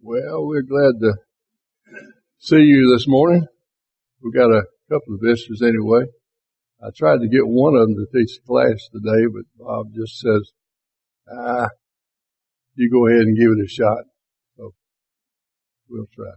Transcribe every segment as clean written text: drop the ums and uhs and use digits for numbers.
Well, we're glad to see you this morning. We've got a couple of visitors anyway. I tried to get one of them to teach class today, but Bob just says, you go ahead and give it a shot. So we'll try.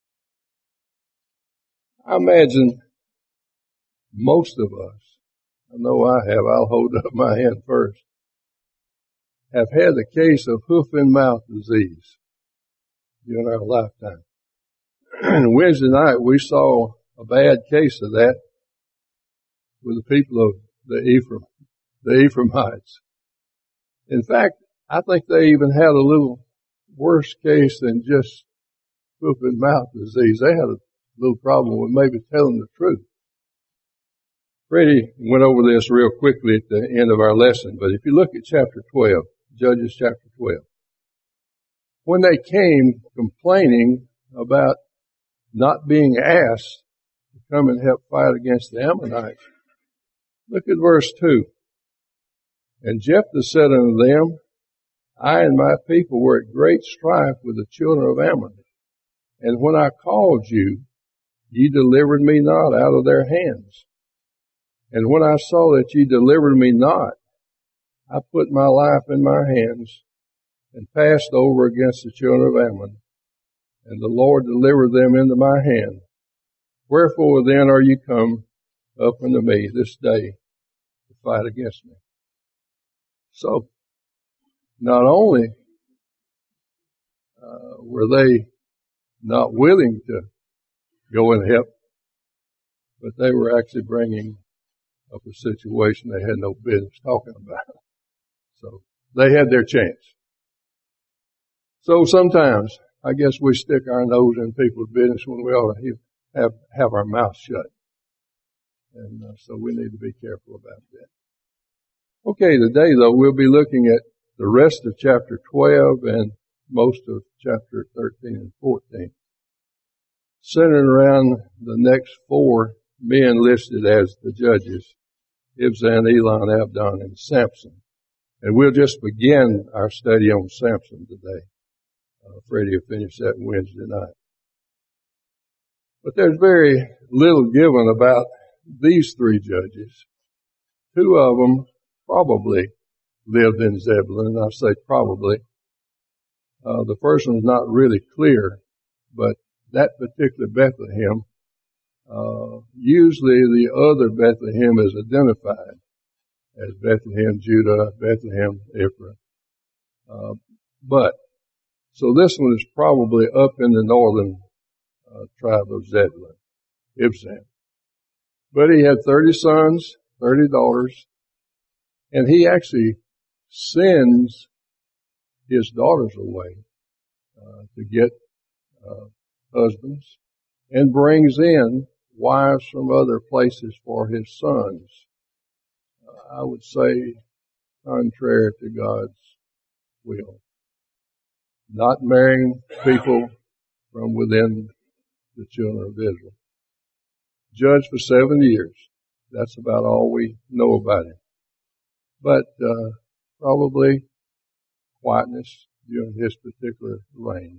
I imagine most of us, I know I have, I'll hold up my hand first, have had a case of hoof and mouth disease during our lifetime. And Wednesday night we saw a bad case of that with the people of the Ephraimites. In fact, I think they even had a little worse case than just hoof and mouth disease. They had a little problem with maybe telling the truth. Freddie went over this real quickly at the end of our lesson, but if you look at chapter 12, Judges chapter 12, when they came complaining about not being asked to come and help fight against the Ammonites, look at verse 2. And Jephthah said unto them, I and my people were at great strife with the children of Ammon. And when I called you, ye delivered me not out of their hands. And when I saw that ye delivered me not, I put my life in my hands and passed over against the children of Ammon. And the Lord delivered them into my hand. Wherefore then are you come up unto me this day to fight against me? So, not only were they not willing to go and help, but they were actually bringing up a situation they had no business talking about. So, they had their chance. So sometimes, I guess we stick our nose in people's business when we ought to have our mouth shut. And so we need to be careful about that. Okay, today though, we'll be looking at the rest of chapter 12 and most of chapter 13 and 14. Centering around the next four men listed as the judges, Ibzan, Elon, Abdon, and Samson. And we'll just begin our study on Samson today. Freddie will finish that Wednesday night. But there's very little given about these three judges. Two of them probably lived in Zebulun, and I say probably. The first one's not really clear, but that particular Bethlehem, usually the other Bethlehem is identified as Bethlehem, Judah, Bethlehem, Ephraim. So this one is probably up in the northern tribe of Zebulun, Ibzan. But he had 30 sons, 30 daughters, and he actually sends his daughters away to get husbands and brings in wives from other places for his sons. I would say contrary to God's will. Not marrying people from within the children of Israel. Judged for 7 years. That's about all we know about him. But probably quietness during his particular reign.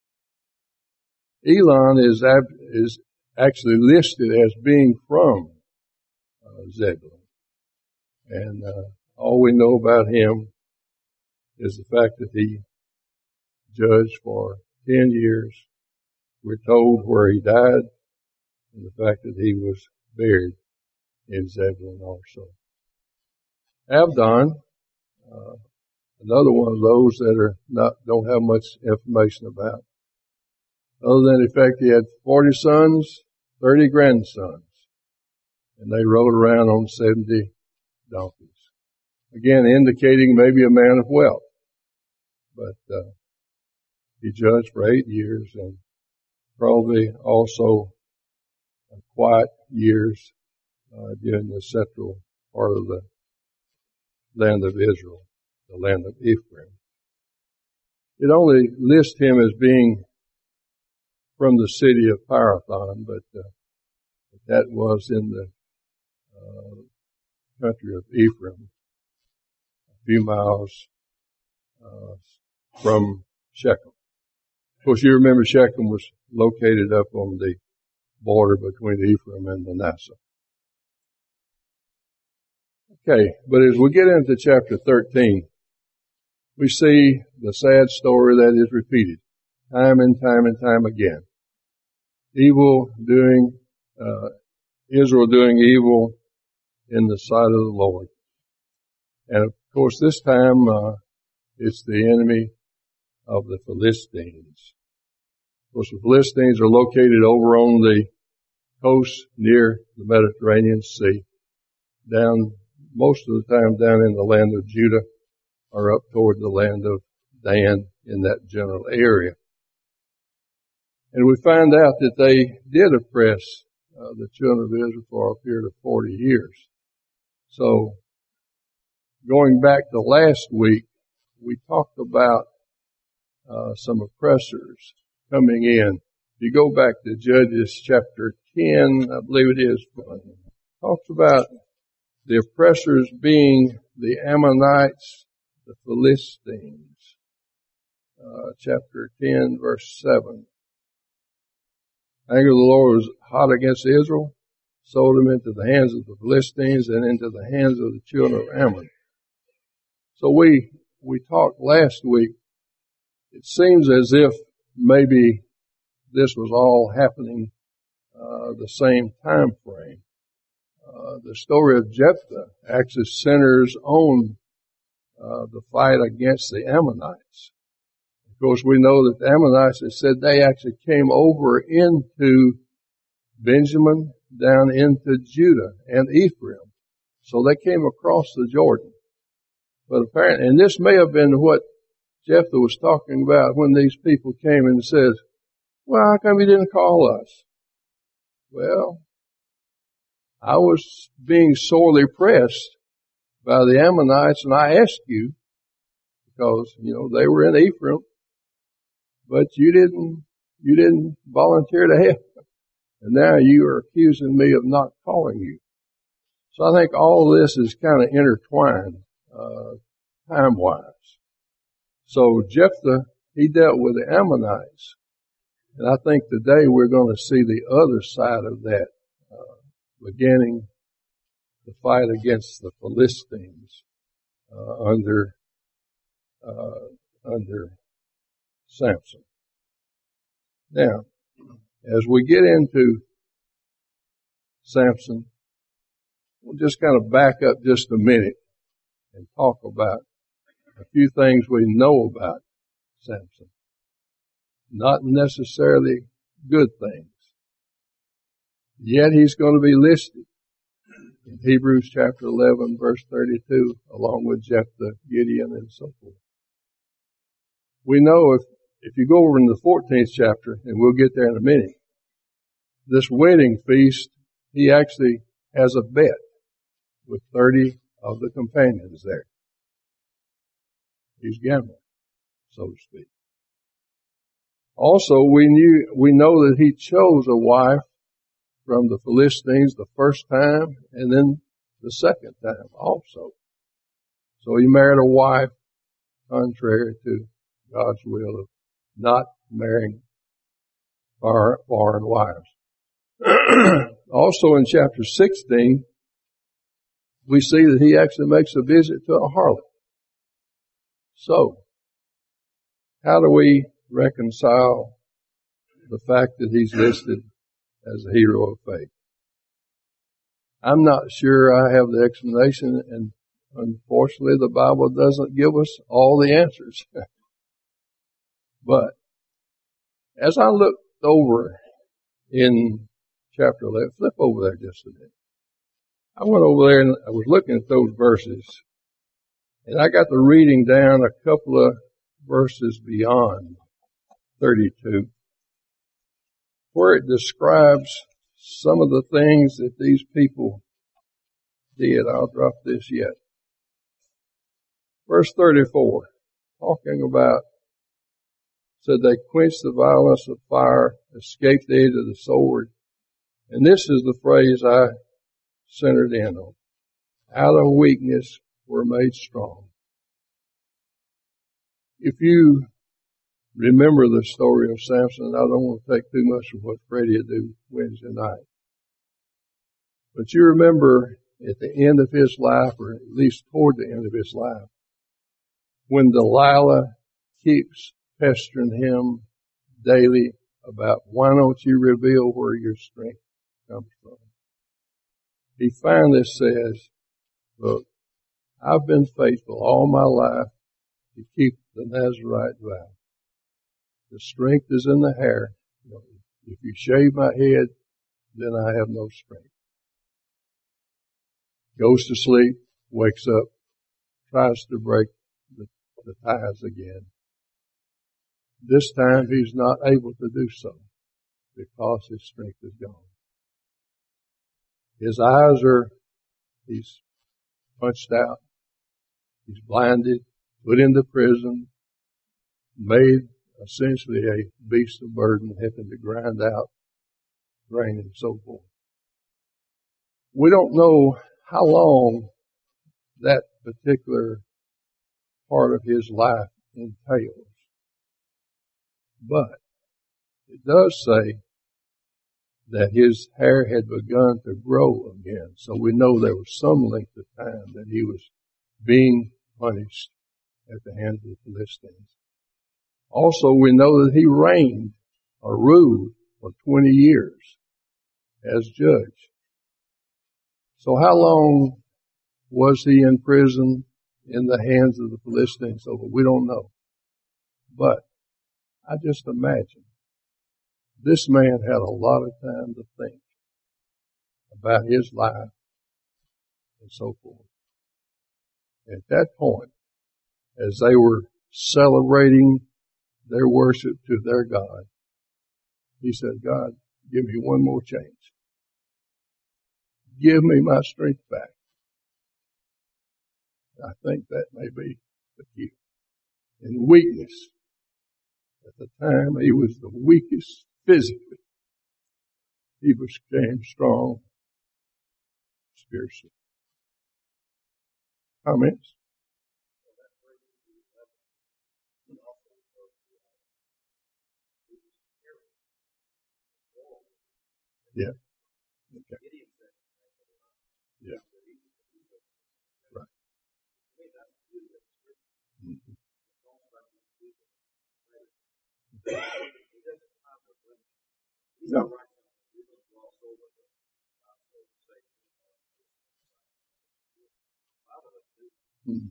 Elon is actually listed as being from Zebulun. And all we know about him is the fact that he judged for 10 years. We're told where he died and the fact that he was buried in Zebulun also. Abdon, another one of those that don't have much information about. Other than the fact he had 40 sons, 30 grandsons, and they rode around on 70 donkeys. Again, indicating maybe a man of wealth. But he judged for 8 years and probably also quiet years during the central part of the land of Israel, the land of Ephraim. It only lists him as being from the city of Parathon, but that was in the country of Ephraim, a few miles from Shechem. course, you remember Shechem was located up on the border between Ephraim and Manasseh. Okay, but as we get into chapter 13, we see the sad story that is repeated time and time and time again. Israel doing evil in the sight of the Lord. And of course this time, it's the enemy of the Philistines. Of course the Philistines are located over on the coast near the Mediterranean Sea, most of the time down in the land of Judah or up toward the land of Dan in that general area. And we find out that they did oppress the children of Israel for a period of 40 years. So going back to last week, we talked about some oppressors coming in. If you go back to Judges chapter 10, I believe it is, talks about the oppressors being the Ammonites, the Philistines. Chapter 10, verse 7. Anger of the Lord was hot against Israel, sold them into the hands of the Philistines and into the hands of the children of Ammon. So we talked last week. It seems as if maybe this was all happening the same time frame. The story of Jephthah actually centers on the fight against the Ammonites. Of course, we know that the Ammonites, it said they actually came over into Benjamin, down into Judah and Ephraim. So they came across the Jordan. But apparently, and this may have been what Jephthah was talking about when these people came and says, well, how come you didn't call us? Well, I was being sorely pressed by the Ammonites, and I asked you, because, they were in Ephraim, but you didn't volunteer to help. And now you are accusing me of not calling you. So I think all this is kind of intertwined, time-wise. So Jephthah, he dealt with the Ammonites. And I think today we're going to see the other side of that, beginning the fight against the Philistines, under Samson. Now, as we get into Samson, we'll just kind of back up just a minute and talk about a few things we know about Samson. Not necessarily good things. Yet he's going to be listed in Hebrews chapter 11 verse 32 along with Jephthah, Gideon, and so forth. We know if you go over in the 14th chapter, and we'll get there in a minute, this wedding feast, he actually has a bet with 30 of the companions there. He's gambling, so to speak. Also, we know that he chose a wife from the Philistines the first time and then the second time also. So he married a wife contrary to God's will of not marrying foreign wives. Also in chapter 16, we see that he actually makes a visit to a harlot. So, how do we reconcile the fact that he's listed as a hero of faith? I'm not sure I have the explanation, and unfortunately the Bible doesn't give us all the answers. But as I looked over in chapter 11, flip over there just a minute. I went over there and I was looking at those verses, and I got to reading down a couple of verses beyond 32, where it describes some of the things that these people did. I'll drop this yet. Verse 34, talking about, said they quenched the violence of fire, escaped the edge of the sword. And this is the phrase I centered in on. Out of weakness were made strong. If you remember the story of Samson. I don't want to take too much of what Freddie will do Wednesday night. But you remember at the end of his life, or at least toward the end of his life, when Delilah keeps pestering him daily about, why don't you reveal where your strength comes from? He finally says, look, I've been faithful all my life to keep the Nazirite vow. The strength is in the hair. If you shave my head, then I have no strength. Goes to sleep, wakes up, tries to break the ties again. This time he's not able to do so because his strength is gone. His eyes he's punched out. He's blinded, put into prison, made essentially a beast of burden, having to grind out grain and so forth. We don't know how long that particular part of his life entails, but it does say that his hair had begun to grow again. So we know there was some length of time that he was being punished at the hands of the Philistines. Also, we know that he reigned or ruled for 20 years as judge. So how long was he in prison in the hands of the Philistines? So we don't know. But I just imagine this man had a lot of time to think about his life and so forth. At that point, as they were celebrating their worship to their God, he said, God, give me one more chance. Give me my strength back. I think that may be the key. In weakness, at the time he was the weakest physically, he became strong spiritually. Comments? Yeah. Okay. Yeah. Right. Mm-hmm. No. Mm-hmm.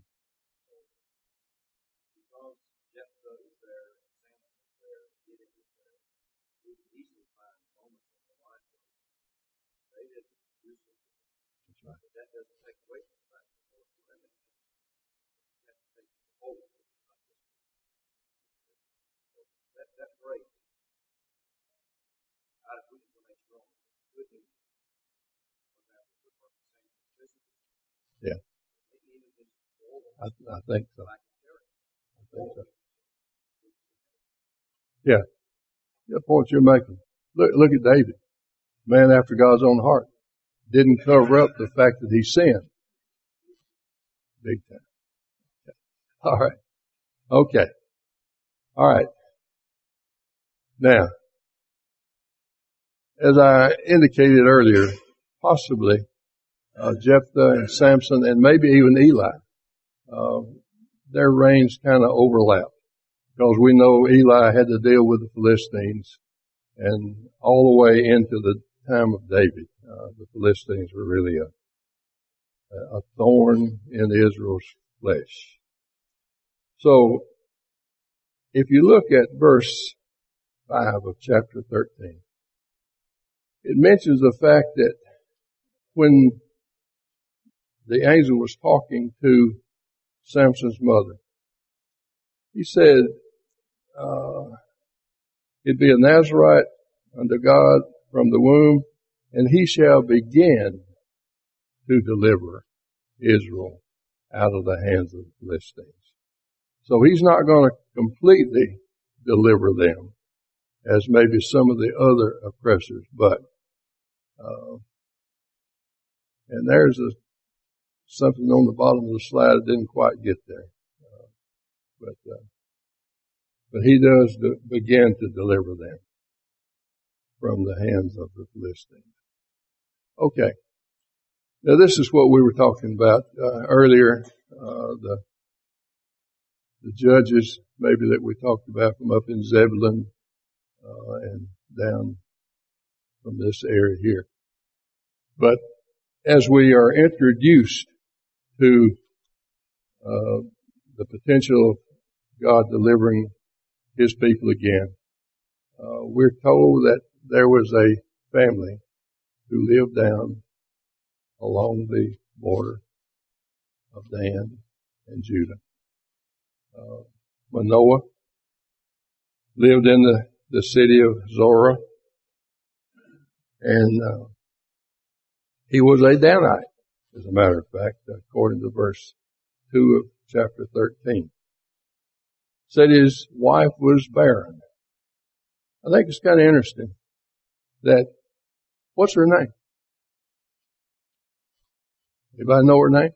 Yeah. I think so. Yeah. The point you're making. Look at David. Man after God's own heart. Didn't cover up the fact that he sinned. Big time. Okay. All right. Okay. All right. Now, as I indicated earlier, possibly Jephthah and Samson and maybe even Eli, their reigns kind of overlap because we know Eli had to deal with the Philistines and all the way into the time of David. The Philistines were really a thorn in Israel's flesh. So, if you look at verse 5 of chapter 13, it mentions the fact that when the angel was talking to Samson's mother, he said, it'd be a Nazirite unto God from the womb, and he shall begin to deliver Israel out of the hands of the Philistines. So he's not going to completely deliver them as maybe some of the other oppressors, but and there's something on the bottom of the slide that didn't quite get there. but he does begin to deliver them from the hands of the Philistines. Okay. Now this is what we were talking about earlier. The judges, maybe that we talked about from up in Zebulun and down from this area here. But as we are introduced to the potential of God delivering His people again, we're told that there was a family who lived down along the border of Dan and Judah. Manoah lived in the city of Zorah, and he was a Danite, as a matter of fact, according to verse 2 of chapter 13. Said his wife was barren. I think it's kind of interesting that, what's her name? Anybody know her name?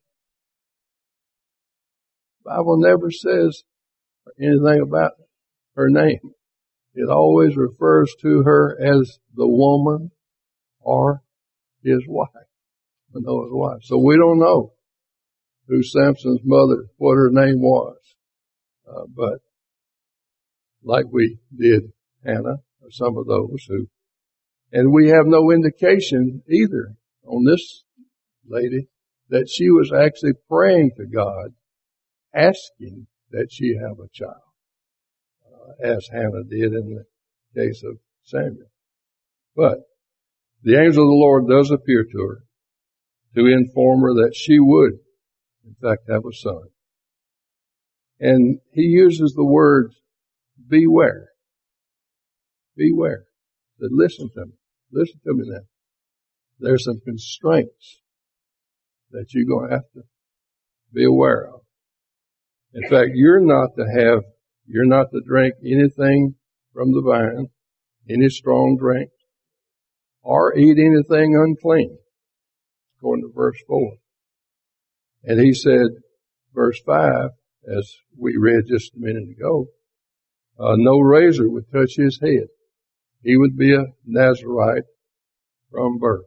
The Bible never says anything about her name. It always refers to her as the woman or his wife, Manoah's wife. So we don't know who Samson's mother, what her name was. But like we did Hannah, or some of those who, and we have no indication either on this lady that she was actually praying to God, asking that she have a child, as Hannah did in the case of Samuel. But the angel of the Lord does appear to her to inform her that she would, in fact, have a son. And he uses the words, beware. Beware. He said, listen to me. Listen to me now. There's some constraints that you're going to have to be aware of. In fact, you're not to drink anything from the vine, any strong drink, or eat anything unclean, according to verse 4. And he said, verse 5, as we read just a minute ago, no razor would touch his head. He would be a Nazirite from birth.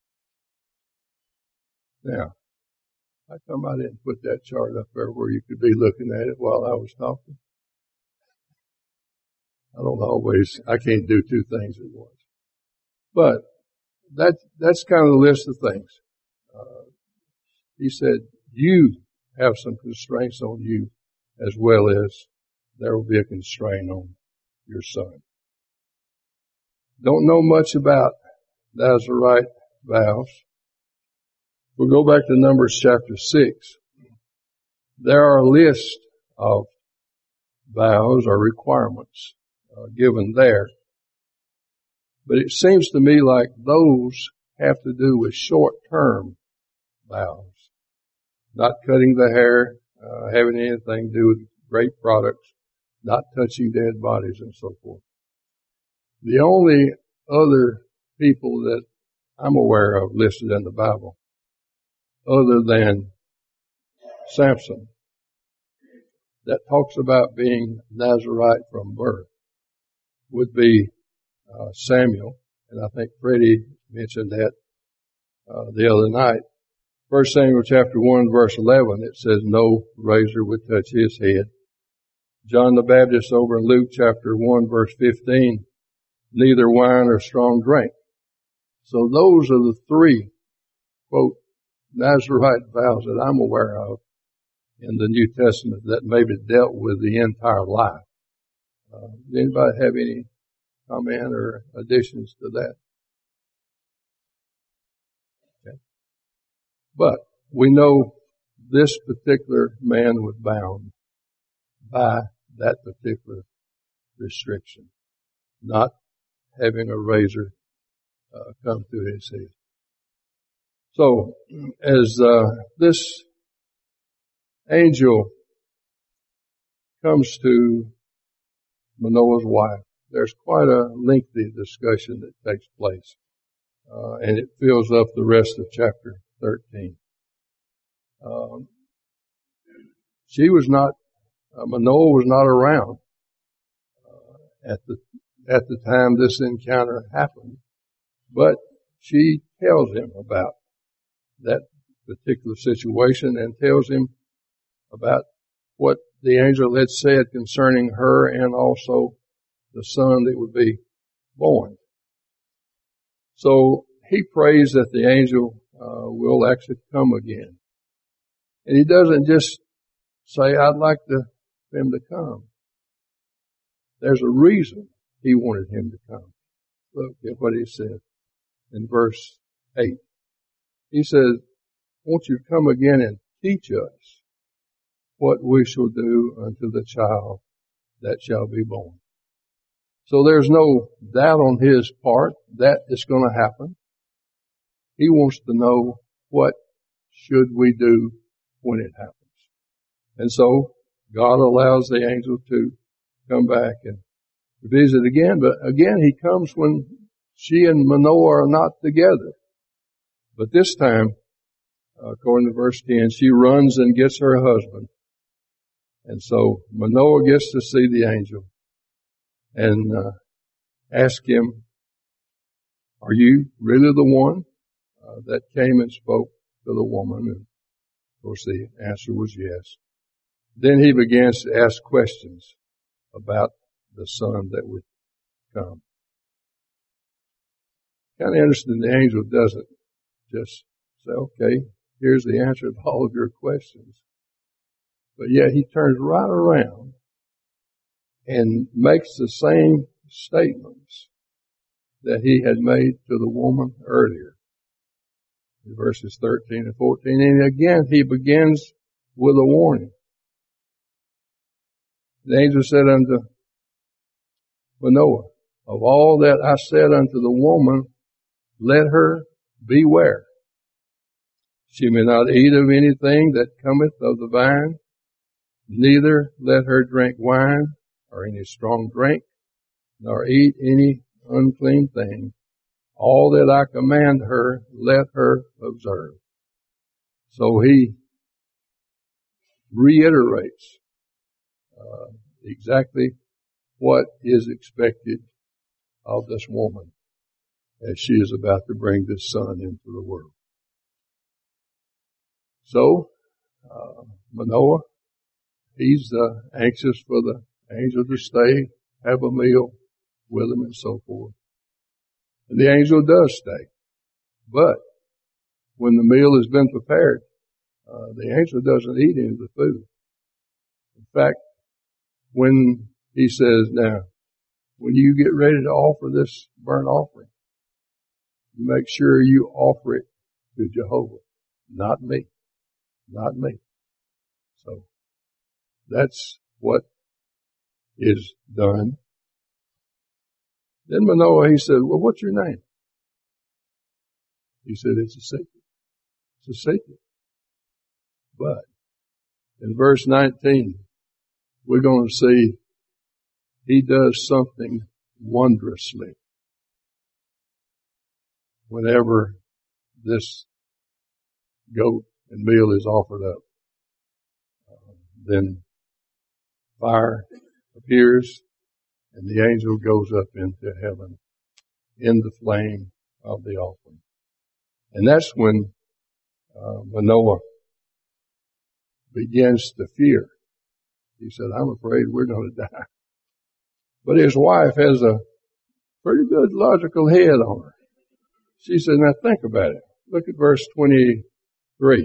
Now, how come I didn't put that chart up there where you could be looking at it while I was talking? I can't do two things at once. But that's kind of the list of things. He said, you have some constraints on you as well as there will be a constraint on your son. Don't know much about Nazirite vows. We'll go back to Numbers chapter 6. There are a list of vows or requirements given there. But it seems to me like those have to do with short-term vows. Not cutting the hair, having anything to do with grape products, not touching dead bodies and so forth. The only other people that I'm aware of listed in the Bible, other than Samson, that talks about being Nazirite from birth, would be Samuel, and I think Freddie mentioned that the other night. 1 Samuel chapter 1 verse 11, it says no razor would touch his head. John the Baptist over in Luke chapter 1 verse 15, neither wine or strong drink. So those are the three, quote, Nazirite vows that I'm aware of in the New Testament that maybe dealt with the entire life. Does anybody have any comment or additions to that? Okay. But we know this particular man was bound by that particular restriction, not having a razor come through his head. So, as this angel comes to Manoah's wife, there's quite a lengthy discussion that takes place, and it fills up the rest of chapter 13. Manoah was not around at the time this encounter happened, but she tells him about that particular situation and tells him about what the angel had said concerning her and also the son that would be born. So he prays that the angel will actually come again. And he doesn't just say, I'd like him to come. There's a reason he wanted him to come. Look at what he said in verse 8. He says, won't you come again and teach us what we shall do unto the child that shall be born. So there's no doubt on his part that it's going to happen. He wants to know what should we do when it happens. And so God allows the angel to come back and visit again. But again, he comes when she and Manoah are not together. But this time, according to verse 10, she runs and gets her husband. And so Manoah gets to see the angel and ask him, are you really the one that came and spoke to the woman? And of course the answer was yes. Then he begins to ask questions about the son that would come. Kind of interesting, the angel doesn't just say, okay, here's the answer to all of your questions. But yet he turns right around and makes the same statements that he had made to the woman earlier in verses 13 and 14. And again, he begins with a warning. The angel said unto Manoah, of all that I said unto the woman, let her beware. She may not eat of anything that cometh of the vine, neither let her drink wine or any strong drink, nor eat any unclean thing. All that I command her, let her observe. So he reiterates exactly what is expected of this woman as she is about to bring this son into the world. So, Manoah, he's anxious for the angel to stay, have a meal with him and so forth. And the angel does stay. But when the meal has been prepared, the angel doesn't eat any of the food. In fact, when he says, now, when you get ready to offer this burnt offering, you make sure you offer it to Jehovah, not me. Not me. So that's what is done. Then Manoah, he said, well, what's your name? He said, it's a secret. It's a secret. But in verse 19, we're going to see he does something wondrously whenever this goat and meal is offered up. Then fire appears and the angel goes up into heaven in the flame of the offering. And that's when Manoah begins to fear. He said, I'm afraid we're going to die. But his wife has a pretty good logical head on her. She said, now think about it. Look at verse 23.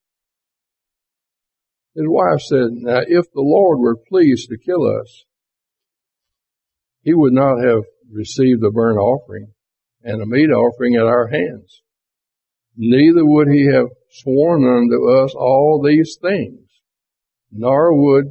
His wife said, now if the Lord were pleased to kill us, he would not have received a burnt offering and a meat offering at our hands. Neither would he have sworn unto us all these things, nor would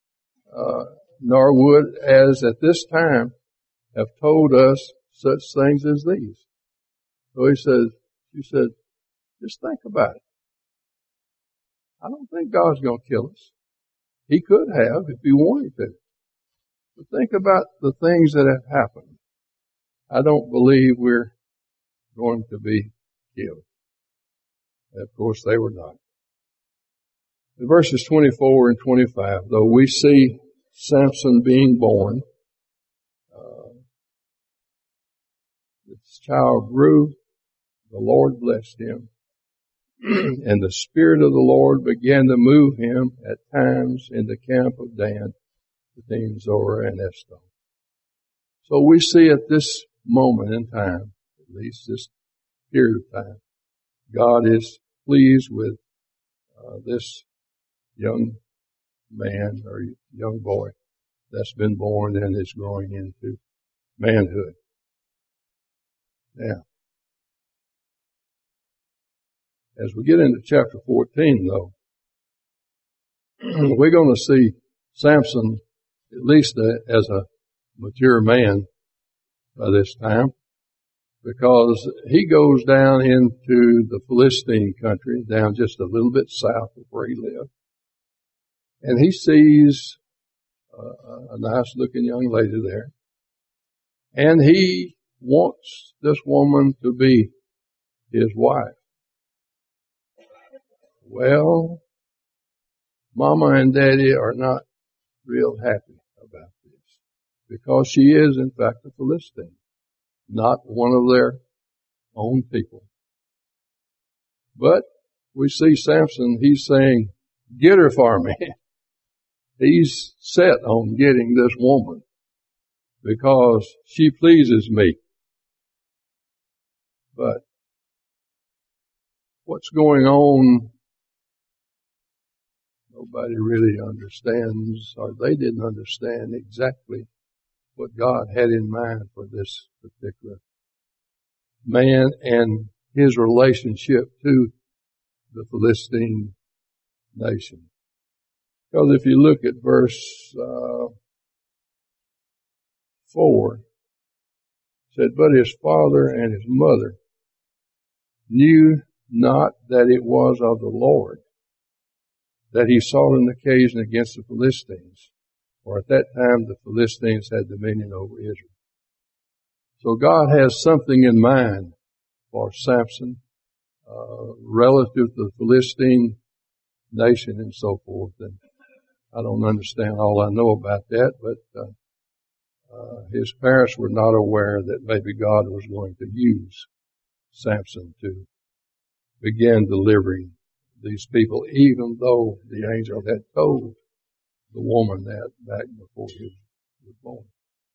as at this time have told us such things as these. So she said, just think about it. I don't think God's going to kill us. He could have if he wanted to. But think about the things that have happened. I don't believe we're going to be killed. And of course, they were not. In verses 24 and 25, though we see Samson being born, child grew, the Lord blessed him, and the Spirit of the Lord began to move him at times in the camp of Dan, between Zorah and Eshtaol. So we see at this moment in time, at least this period of time, God is pleased with this young man or young boy that's been born and is growing into manhood. Now, as we get into chapter 14, though, we're going to see Samson, at least as a mature man by this time, because he goes down into the Philistine country, down just a little bit south of where he lived, and he sees a nice looking young lady there, and he wants this woman to be his wife. Well, Mama and Daddy are not real happy about this, because she is in fact a Philistine, not one of their own people. But we see Samson, he's saying, get her for me. He's set on getting this woman because she pleases me. But what's going on, nobody really understands, or they didn't understand exactly what God had in mind for this particular man and his relationship to the Philistine nation. Because if you look at verse 4, it said, but his father and his mother knew not that it was of the Lord that he sought an occasion against the Philistines, for at that time the Philistines had dominion over Israel. So God has something in mind for Samson, relative to the Philistine nation and so forth. And I don't understand all I know about that, but his parents were not aware that maybe God was going to use Samson to begin delivering these people, even though the angel had told the woman that back before he was born.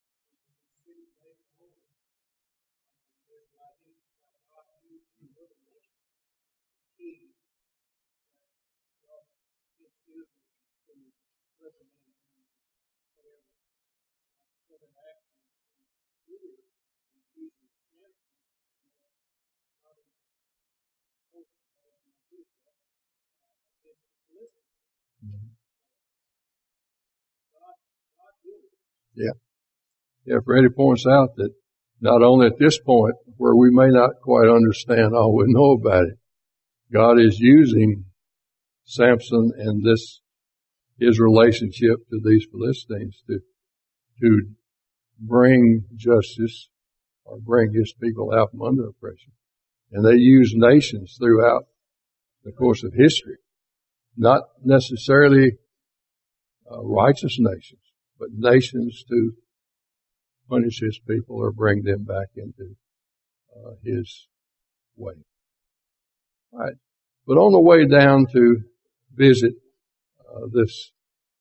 Yeah, Freddie points out that not only at this point, where we may not quite understand all we know about it, God is using Samson and his relationship to these Philistines to bring justice or bring his people out from under oppression. And they use nations throughout the course of history, not necessarily righteous nations, but nations to punish his people or bring them back into his way. All right. But on the way down to visit this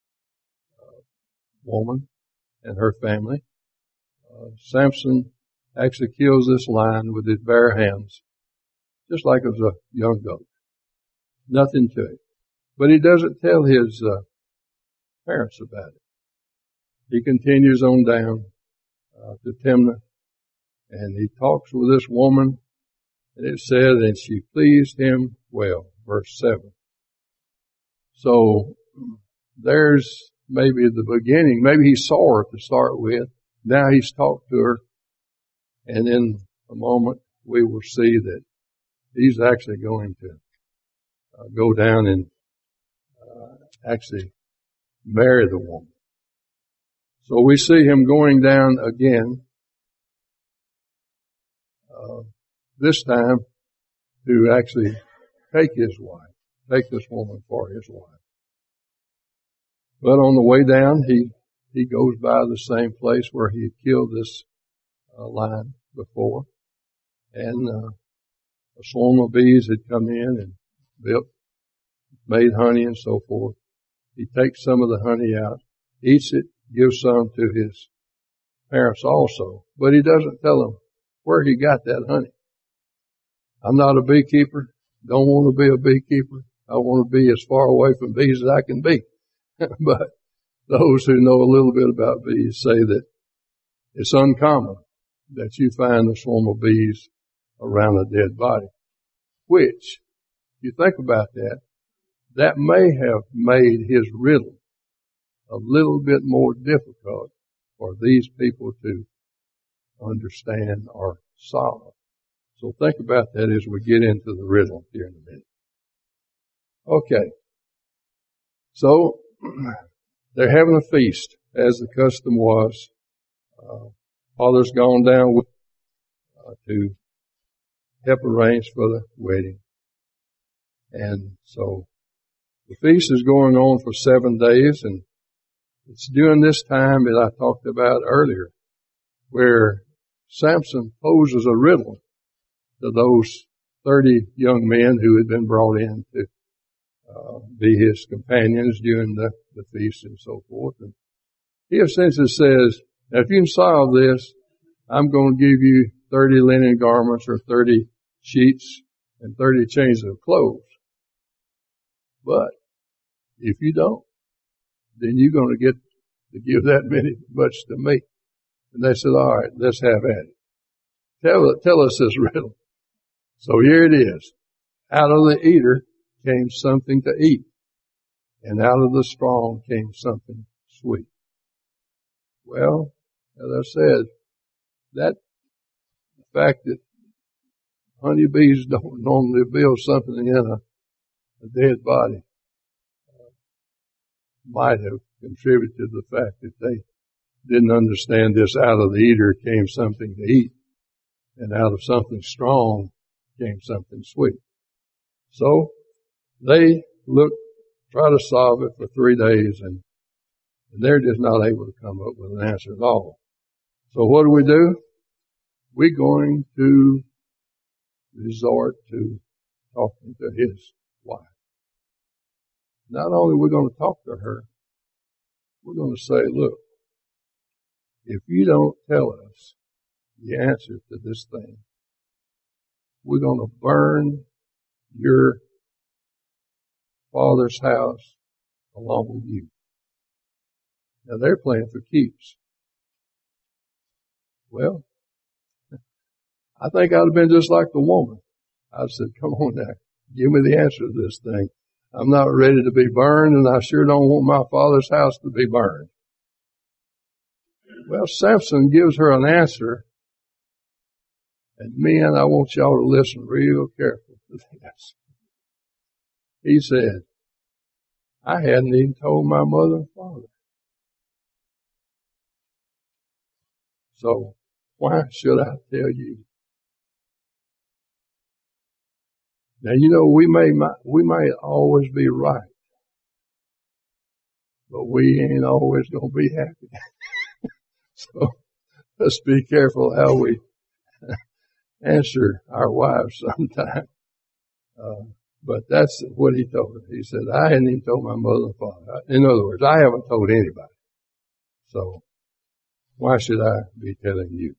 woman and her family, Samson actually kills this lion with his bare hands, just like it was a young goat. Nothing to it. But he doesn't tell his parents about it. He continues on down to Timnah, and he talks with this woman, and it says, and she pleased him well, verse 7. So there's maybe the beginning. Maybe he saw her to start with. Now he's talked to her, and in a moment we will see that he's actually going to go down and actually marry the woman. So we see him going down again, this time to actually take his wife, take this woman for his wife. But on the way down, he goes by the same place where he had killed this lion before. and a swarm of bees had come in and made honey and so forth. He takes some of the honey out, eats it, gives some to his parents also, but he doesn't tell them where he got that honey. I'm not a beekeeper, don't want to be a beekeeper. I want to be as far away from bees as I can be. But those who know a little bit about bees say that it's uncommon that you find a swarm of bees around a dead body, which, if you think about that, that may have made his riddle a little bit more difficult for these people to understand or solve. So think about that as we get into the riddle here in a minute. Okay. So, they're having a feast, as the custom was. Father's gone down to help arrange for the wedding. And so, the feast is going on for 7 days, and it's during this time that I talked about earlier, where Samson poses a riddle to those 30 young men who had been brought in to be his companions during the feast and so forth. And he essentially says, now if you can solve this, I'm going to give you 30 linen garments or 30 sheets and 30 changes of clothes. But if you don't, then you're going to get to give that much to me. And they said, all right, let's have at it. Tell us this riddle. So here it is. Out of the eater came something to eat, and out of the strong came something sweet. Well, as I said, the fact that honeybees don't normally build something in a dead body might have contributed to the fact that they didn't understand this. Out of the eater came something to eat, and out of something strong came something sweet. So they try to solve it for 3 days, and they're just not able to come up with an answer at all. So what do? We're going to resort to talking to his wife. Not only are we going to talk to her, we're going to say, look, if you don't tell us the answer to this thing, we're going to burn your father's house along with you. Now they're playing for keeps. Well, I think I'd have been just like the woman. I said, come on now, give me the answer to this thing. I'm not ready to be burned, and I sure don't want my father's house to be burned. Well, Samson gives her an answer, and men, I want y'all to listen real careful to this. He said, I hadn't even told my mother and father. So why should I tell you? Now, you know, we may always be right, but we ain't always going to be happy. So let's be careful how we answer our wives sometimes. But that's what he told her. He said, I hadn't even told my mother and father. In other words, I haven't told anybody. So why should I be telling you?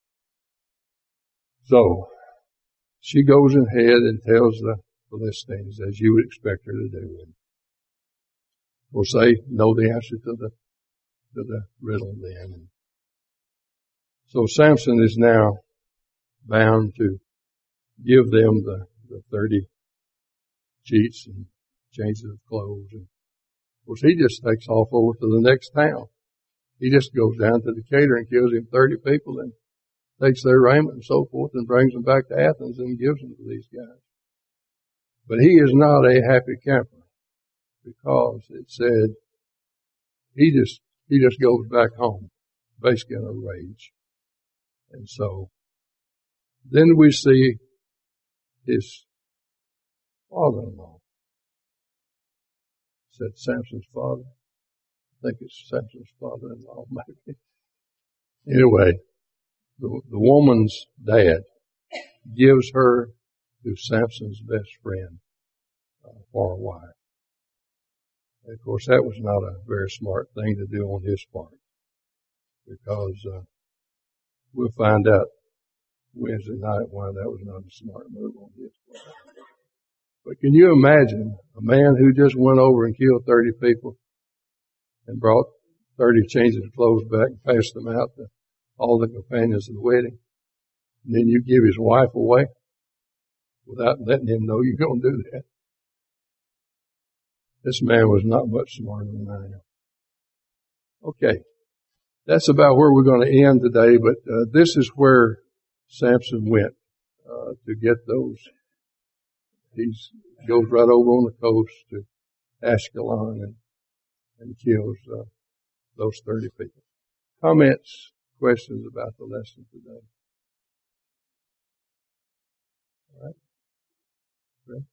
So she goes ahead and tells the Philistines, as you would expect her to do. And we'll say, know the answer to the riddle then. And so Samson is now bound to give them the 30 sheets and changes of clothes. And of course, he just takes off over to the next town. He just goes down to Decatur and kills him 30 people and takes their raiment and so forth and brings them back to Athens and gives them to these guys. But he is not a happy camper, because it said he just goes back home, basically in a rage. And so then we see his father-in-law. Said Samson's father. I think it's Samson's father-in-law, maybe. Anyway, the woman's dad gives her to Samson's best friend for a wife. And of course, that was not a very smart thing to do on his part, because we'll find out Wednesday night why that was not a smart move on his part. But can you imagine a man who just went over and killed 30 people and brought 30 changes of clothes back and passed them out to all the companions of the wedding, and then you give his wife away without letting him know you're going to do that? This man was not much smarter than I am. Okay. That's about where we're going to end today, but this is where Samson went to get those. He goes right over on the coast to Ashkelon and kills those 30 people. Comments, questions about the lesson today? All right. Great.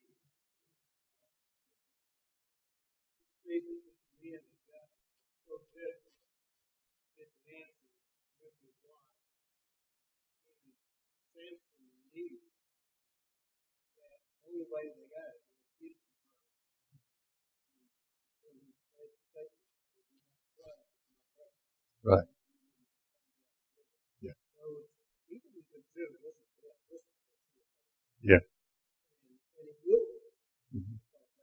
Right. Yeah. Yeah. Mm-hmm.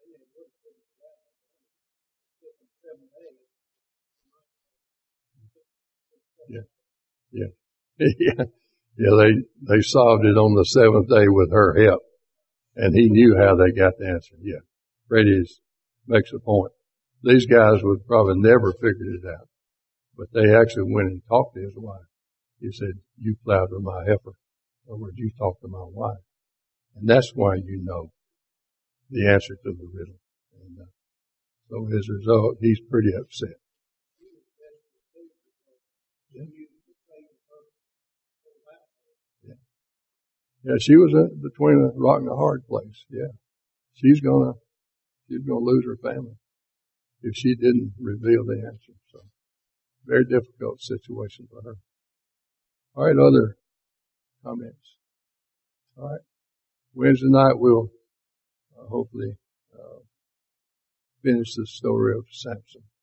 Yeah. Yeah. Yeah. Yeah. They solved it on the seventh day with her help, and he knew how they got the answer. Yeah. Freddie makes a point. These guys would probably never figured it out, but they actually went and talked to his wife. He said, "You plowed with my heifer." In other words, you talked to my wife. And that's why you know the answer to the riddle. And so as a result, he's pretty upset. Yeah. Yeah. Yeah, she was between a rock and a hard place. Yeah. She's gonna lose her family if she didn't reveal the answer. So very difficult situation for her. All right, other comments? All right. Wednesday night we'll hopefully finish the story of Samson.